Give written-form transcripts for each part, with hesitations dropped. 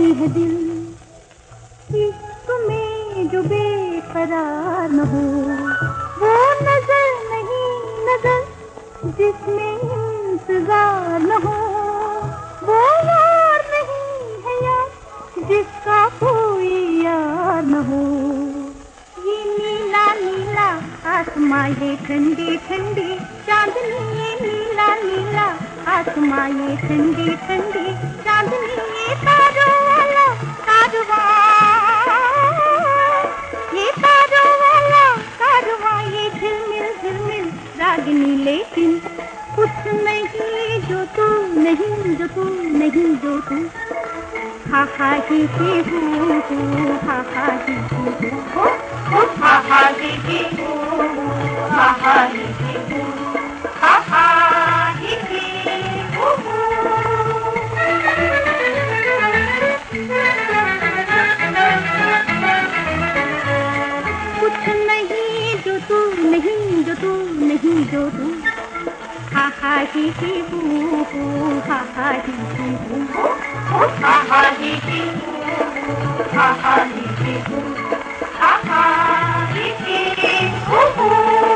है दिल, इश्क में जो बेकरार न हो, वो नजर नहीं नजर जिसमें इंतजार न हो, वो यार नहीं है यार जिसका कोई यार न हो। ये नीला नीला आसमां, ये ठंडी ठंडी चांदनी, ये नीला नीला आसमां, ये ठंडी ठंडी चांदनी, ये तारों वाला कारवां, ये तारों वाला कारवां, ये झिलमिल झिलमिल रागिनी, लेकिन कुछ नहीं जो तू नहीं, जो तू नहीं, जो तू। हा हा ही हू हू, हा हा ही हू, हा हा ही हू, हा हा ही हू, हा हा ही हू। कुछ नहीं जो तू नहीं, जो तू नहीं, जो तू। हा हा ही हू हू, हा हा ही हू, हा हा ही हू, हा हा ही हू, हा हा ही हू।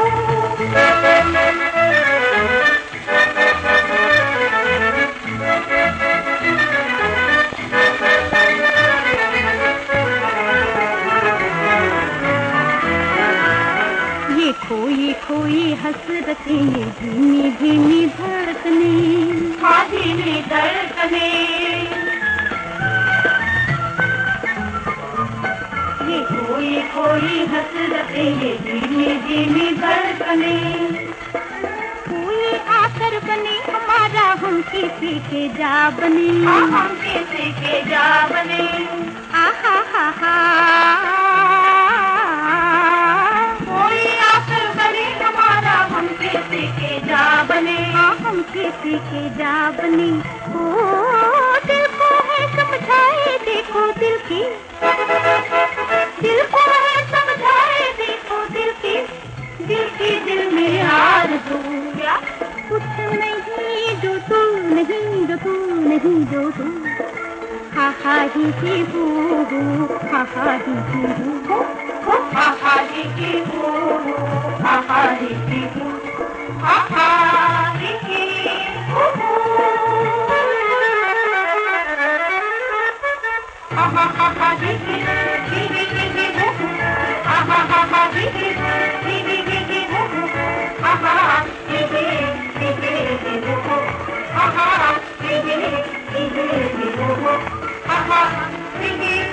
ये खोई खोई हसरतें, ये धीमी धीमी धड़कने, हाँ धीमी धड़कने, ये खोई खोई हसरतें, ये धीमी धीमी धड़कने, कोई आकर बने हमारा, हम किसी के जा बने, हम किसी के जा बने। आहा हा हा, कोई आकर बने हमारा, हम किसी के जा बने, हम किसी के जा बने। ओ दिल को है समझाए देखो दिल की, दिल को है समझाए देखो दिल की, दिल में आरज़ू। कुछ नहीं जो तू नहीं, जो तू नहीं, जो तू। हा हा ही हू हू, हा हा ही हू, हा हा ही हू, हा हा ही हू, हा हा ही हू, हा हा हा हा ही ही ही ही हू, हा हा हा हा ही ही ही ही हू, हा हा ही ही ही हू, हा हा ही ही ही हू, हा हा ही ही